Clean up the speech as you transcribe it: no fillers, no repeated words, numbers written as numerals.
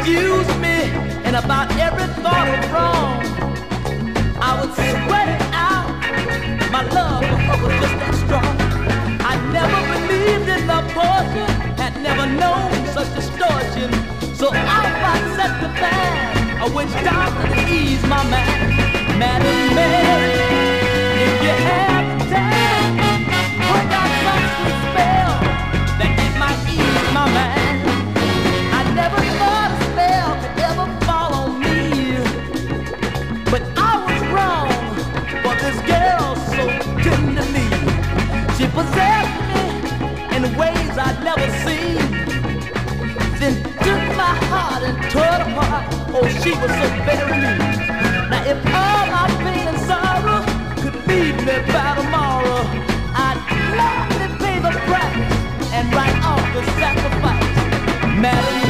used me in about every thought of wrong. I would sweat it out. My love for her was just that strong. I never believed in love portion, had never known such distortion. So I set the plan, which doctor to ease my mind. Madam Mary, if you have time, put out some sweet spell that it might ease my mind. I never thought a spell could ever fall on me, but I was wrong for this girl so tenderly. She possessed me in ways I'd never seen, then took my heart and tore it apart. Oh, she was so very mean. Now if all my pain and sorrow could leave me by tomorrow, I'd gladly pay the price and write off the sacrifice. Madam